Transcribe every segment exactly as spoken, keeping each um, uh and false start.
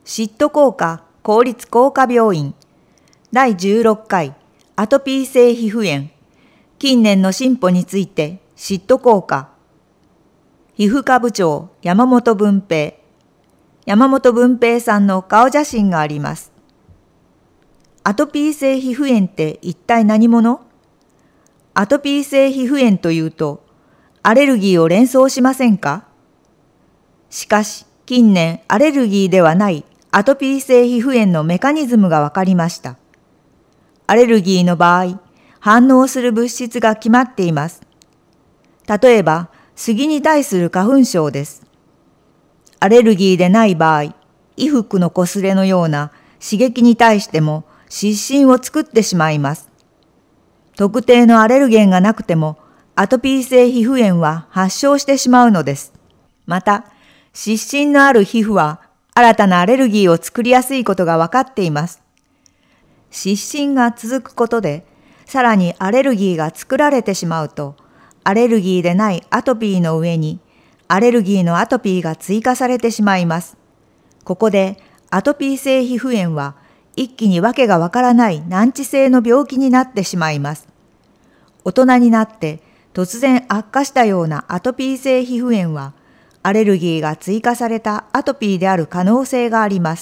シット工科公立工科病院だいじゅうろっかいアトピー性皮膚炎近年の進歩についてシット工科皮膚科部長山本文平山本文平さんの顔写真があります。アトピー性皮膚炎って一体何者？アトピー性皮膚炎というとアレルギーを連想しませんか？しかし近年アレルギーではないアトピー性皮膚炎のメカニズムが分かりました。アレルギーの場合、反応する物質が決まっています。例えば、杉に対する花粉症です。アレルギーでない場合、衣服の擦れのような刺激に対しても湿疹を作ってしまいます。特定のアレルゲンがなくても、アトピー性皮膚炎は発症してしまうのです。また、湿疹のある皮膚は新たなアレルギーを作りやすいことが分かっています。湿疹が続くことで、さらにアレルギーが作られてしまうと、アレルギーでないアトピーの上に、アレルギーのアトピーが追加されてしまいます。ここで、アトピー性皮膚炎は、一気にわけがわからない難治性の病気になってしまいます。大人になって突然悪化したようなアトピー性皮膚炎は、アレルギーが追加されたアトピーである可能性があります。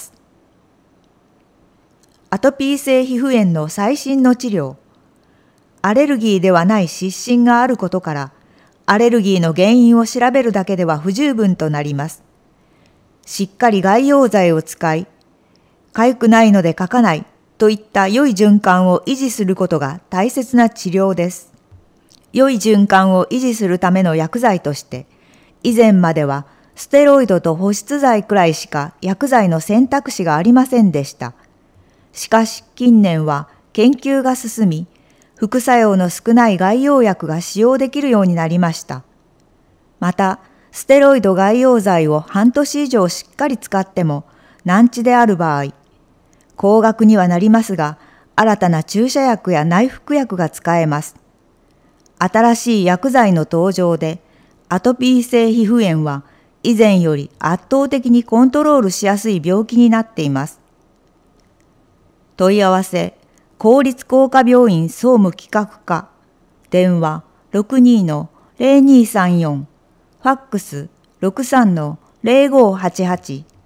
アトピー性皮膚炎の最新の治療。アレルギーではない湿疹があることから、アレルギーの原因を調べるだけでは不十分となります。しっかり外用剤を使い、痒くないので書かないといった良い循環を維持することが大切な治療です。良い循環を維持するための薬剤として、以前まではステロイドと保湿剤くらいしか薬剤の選択肢がありませんでした。しかし近年は研究が進み、副作用の少ない外用薬が使用できるようになりました。また、ステロイド外用剤を半年以上しっかり使っても難治である場合、高額にはなりますが、新たな注射薬や内服薬が使えます。新しい薬剤の登場で、アトピー性皮膚炎は以前より圧倒的にコントロールしやすい病気になっています。問い合わせ、公立工科病院総務企画課、電話 ろくにーのゼロにーさんよん、ファックス ろくさんのゼロごーはちはち